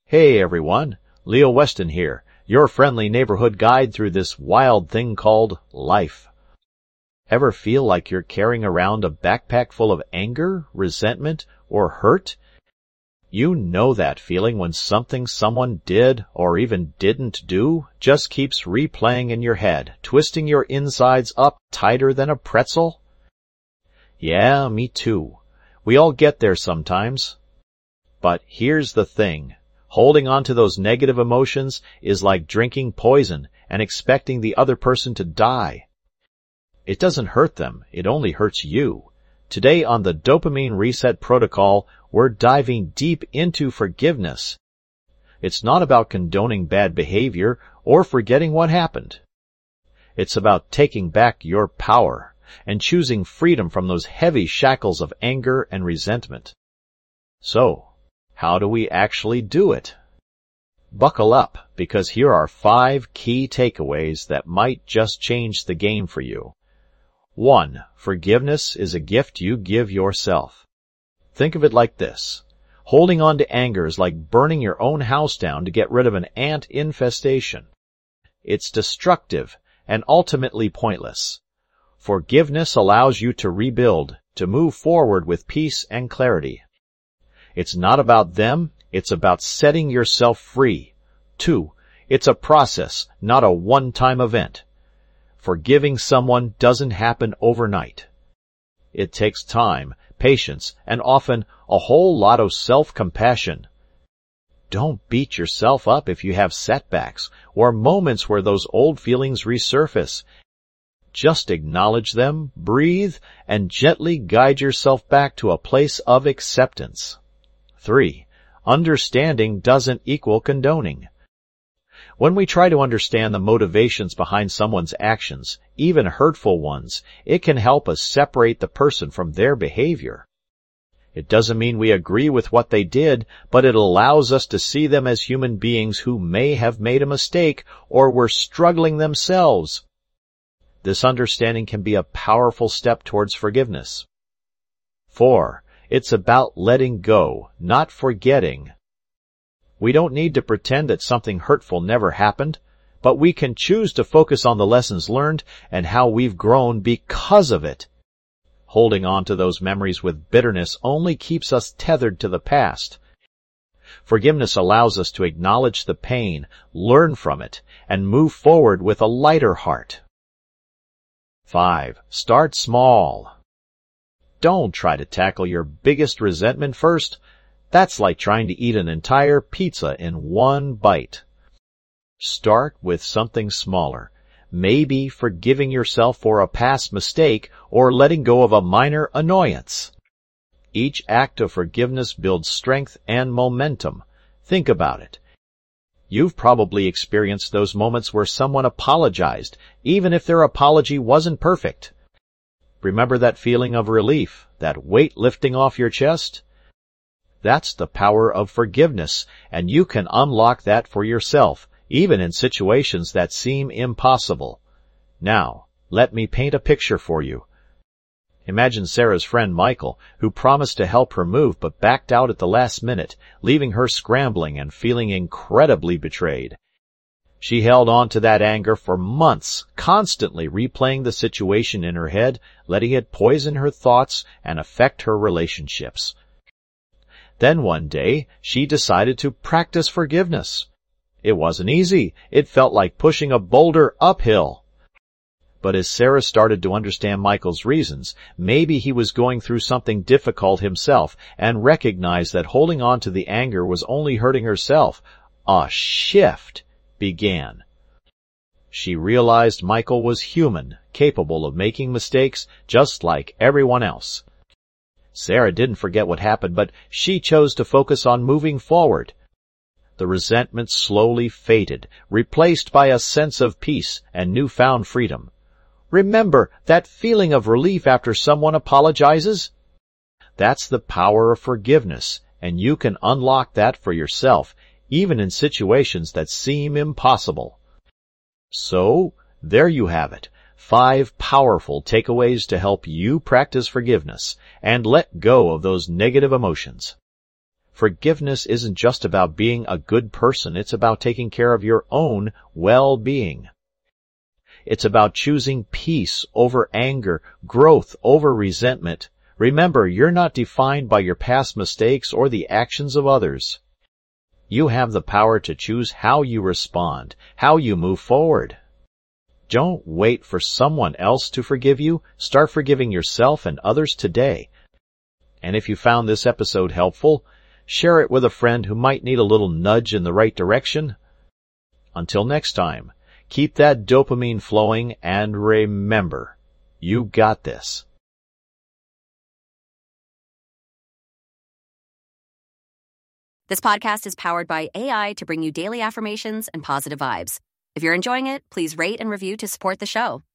Hey everyone, Leo Weston here, your friendly neighborhood guide through this wild thing called life. Ever feel like you're carrying around a backpack full of anger, resentment, or hurt? You know that feeling when something someone did or even didn't do just keeps replaying in your head, twisting your insides up tighter than a pretzel? Yeah, me too. We all get there sometimes. But here's the thing. Holding on to those negative emotions is like drinking poison and expecting the other person to die. It doesn't hurt them, it only hurts you. Today on the Dopamine Reset Protocol, we're diving deep into forgiveness. It's not about condoning bad behavior or forgetting what happened. It's about taking back your power and choosing freedom from those heavy shackles of anger and resentment. So, how do we actually do it? Buckle up, because here are 5 key takeaways that might just change the game for you. 1. Forgiveness is a gift you give yourself. Think of it like this. Holding on to anger is like burning your own house down to get rid of an ant infestation. It's destructive and ultimately pointless. Forgiveness allows you to rebuild, to move forward with peace and clarity. It's not about them, it's about setting yourself free. 2. It's a process, not a one-time event. Forgiving someone doesn't happen overnight. It takes time, patience, and often a whole lot of self-compassion. Don't beat yourself up if you have setbacks or moments where those old feelings resurface. Just acknowledge them, breathe, and gently guide yourself back to a place of acceptance. 3. Understanding doesn't equal condoning. When we try to understand the motivations behind someone's actions, even hurtful ones, it can help us separate the person from their behavior. It doesn't mean we agree with what they did, but it allows us to see them as human beings who may have made a mistake or were struggling themselves. This understanding can be a powerful step towards forgiveness. 4. It's about letting go, not forgetting. We don't need to pretend that something hurtful never happened, but we can choose to focus on the lessons learned and how we've grown because of it. Holding on to those memories with bitterness only keeps us tethered to the past. Forgiveness allows us to acknowledge the pain, learn from it, and move forward with a lighter heart. 5. Start small. Don't try to tackle your biggest resentment first. That's like trying to eat an entire pizza in one bite. Start with something smaller. Maybe forgiving yourself for a past mistake or letting go of a minor annoyance. Each act of forgiveness builds strength and momentum. Think about it. You've probably experienced those moments where someone apologized, even if their apology wasn't perfect. Remember that feeling of relief, that weight lifting off your chest? That's the power of forgiveness, and you can unlock that for yourself, even in situations that seem impossible. Now, let me paint a picture for you. Imagine Sarah's friend Michael, who promised to help her move but backed out at the last minute, leaving her scrambling and feeling incredibly betrayed. She held on to that anger for months, constantly replaying the situation in her head, letting it poison her thoughts and affect her relationships. Then one day, she decided to practice forgiveness. It wasn't easy. It felt like pushing a boulder uphill. But as Sarah started to understand Michael's reasons, maybe he was going through something difficult himself, and recognized that holding on to the anger was only hurting herself, a shift began. She realized Michael was human, capable of making mistakes just like everyone else. Sarah didn't forget what happened, but she chose to focus on moving forward. The resentment slowly faded, replaced by a sense of peace and newfound freedom. Remember that feeling of relief after someone apologizes? That's the power of forgiveness, and you can unlock that for yourself, even in situations that seem impossible. So, there you have it. 5 powerful takeaways to help you practice forgiveness and let go of those negative emotions. Forgiveness isn't just about being a good person, it's about taking care of your own well-being. It's about choosing peace over anger, growth over resentment. Remember, you're not defined by your past mistakes or the actions of others. You have the power to choose how you respond, how you move forward. Don't wait for someone else to forgive you. Start forgiving yourself and others today. And if you found this episode helpful, share it with a friend who might need a little nudge in the right direction. Until next time, keep that dopamine flowing and remember, you got this. This podcast is powered by AI to bring you daily affirmations and positive vibes. If you're enjoying it, please rate and review to support the show.